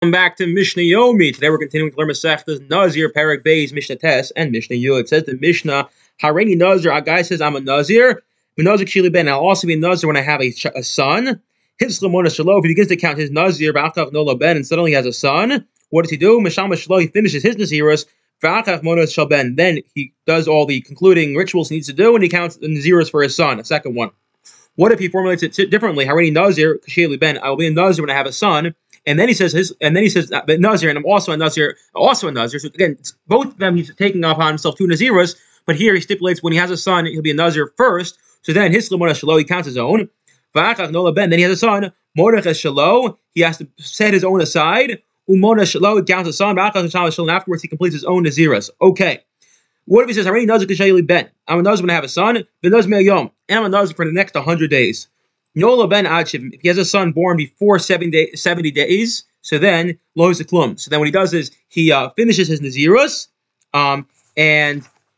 Welcome back to Mishnah Yomi. Today we're continuing to learn Masechtas Nazir, Perek Beis, Mishnah Tes, and Mishnah Yud. It says the Mishnah, Hareini Nazir. A guy says, I'm a Nazir. Nazir Kshili Ben. I'll also be a Nazir when I have a son. His Lamona Shalom. If he begins to count his Nazir, Ba'achach Nola Ben, and suddenly he has a son, what does he do? Mishama Shalom. He finishes his Naziris. V'achach Mona Shal Ben. Then he does all the concluding rituals he needs to do, and he counts the Naziris for his son. A second one. What if he formulates it differently? Hareini Nazir Kshili Ben. I will be a Nazir when I have a son. And then he says but Nazir, and I'm also a Nazir. So again, both of them he's taking upon himself two Naziras, but here he stipulates when he has a son, he'll be a Nazir first. So then his Lamona Shalo, he counts his own. Then he has a son, Mordech Shalo, he has to set his own aside. Umona Shalo, he counts his son, and afterwards he completes his own Naziras. Okay. What if he says, Hareini Nazir Kshili Ben? I'm a Nazir when I have a son, and I'm a Nazir for the next 100 days. Nola Ben Adshiv, if he has a son born before 70 days, so then lo klum. So then what he does is he finishes his Nazirus, then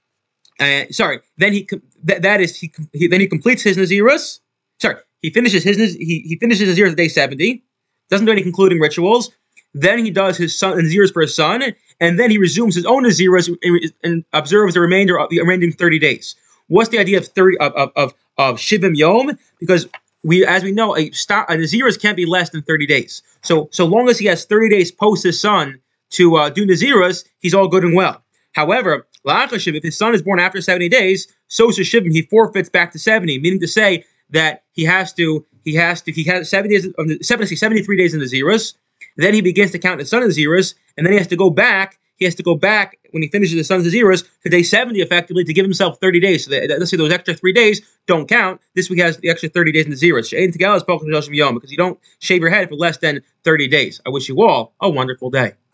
he completes his Nazirus. He finishes his Nazirus at day 70, doesn't do any concluding rituals. Then he does his son Nazirus for his son, and then he resumes his own Nazirus and observes the remaining 30 days. What's the idea of Shivim Yom? Because as we know, a Naziris can't be less than 30 days. So long as he has 30 days post his son to do Naziris, he's all good and well. However, if his son is born after 70 days, so Shivim, he forfeits back to 70, meaning to say that he has 73 days in Naziris, then he begins to count his son in Naziris, and then he has to go back. When he finishes his son's Naziris to day 70 effectively to give himself 30 days. So let's say those extra 3 days don't count. This week has the extra 30 days in Naziris. Because you don't shave your head for less than 30 days. I wish you all a wonderful day.